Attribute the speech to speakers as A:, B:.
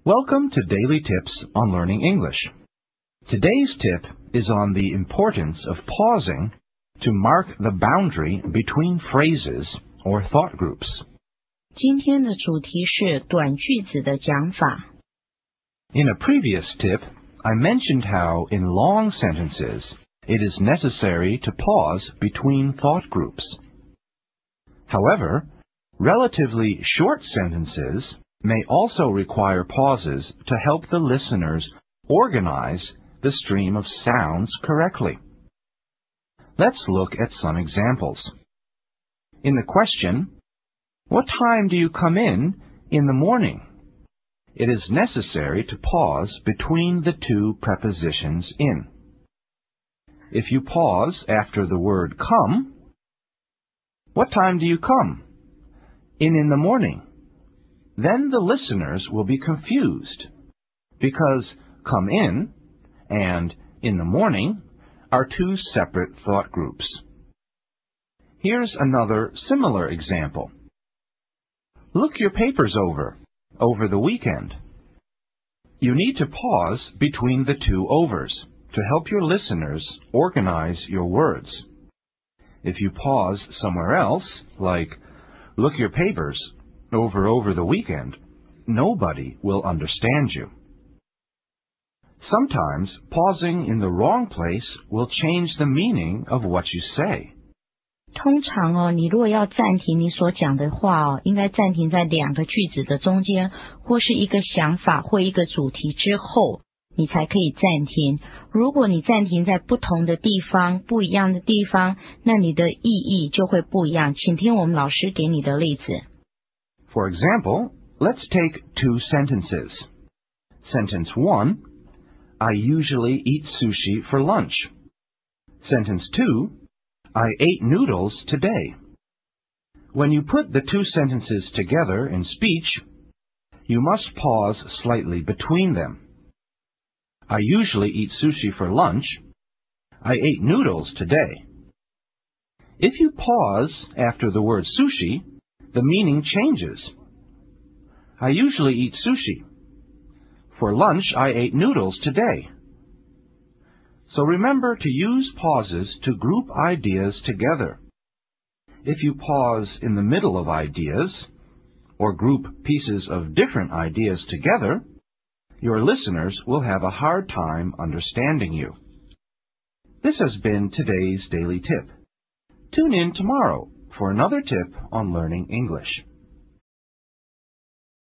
A: Welcome to Daily Tips on Learning English. Today's tip is on the importance of pausing to mark the boundary between phrases or thought groups.
B: 今天的主题是短句子的讲法。
A: In a previous tip, I mentioned how in long sentences it is necessary to pause between thought groups. However, relatively short sentences may also require pauses to help the listeners organize the stream of sounds correctly. Let's look at some examples. In the question, "What time do you come in the morning?" it is necessary to pause between the two prepositions in. If you pause after the word come, "What time do you come?" in the morning, then the listeners will be confused because come in and in the morning are two separate thought groups. Here's another similar example. Look your papers over the weekend. You need to pause between the two overs to help your listeners organize your words. If you pause somewhere else, like look your papers over the weekend, nobody will understand you. Sometimes pausing in the wrong place will change the meaning of what you say.
B: 通常你如果要暂停你所讲的话应该暂停在两个句子的中间，或是一个想法或一个主题之后，你才可以暂停。如果你暂停在不同的地方、不一样的地方，那你的意义就会不一样。请听我们老师给你的例子。
A: For example, let's take two sentences. Sentence 1, I usually eat sushi for lunch. Sentence 2, I ate noodles today. When you put the two sentences together in speech, you must pause slightly between them. I usually eat sushi for lunch. I ate noodles today. If you pause after the word sushi, the meaning changes. I usually eat sushi. For lunch, I ate noodles today. So remember to use pauses to group ideas together. If you pause in the middle of ideas, or group pieces of different ideas together, your listeners will have a hard time understanding you. This has been today's Daily Tip. Tune in tomorrow for another tip on learning English.